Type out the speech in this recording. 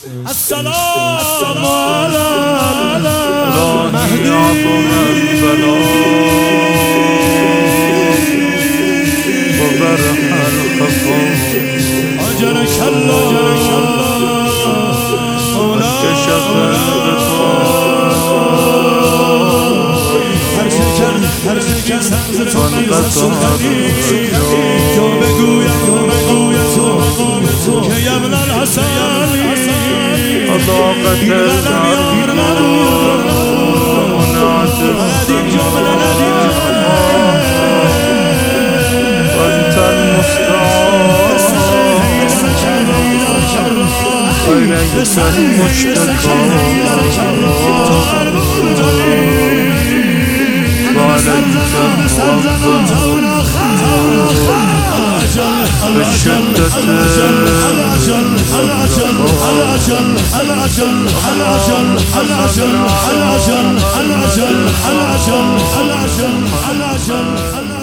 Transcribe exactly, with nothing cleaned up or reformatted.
السلام على مهدی عظم البلاء وبرح الخفاء أجرك الله وكشف الغطاء وانقطع تو بگویم تو بگویم تو که ابن الحسن أضاقت الأرض ومنعت السماء وأنت المستعان وإليك المشتكى وعليك بالشدة الأجل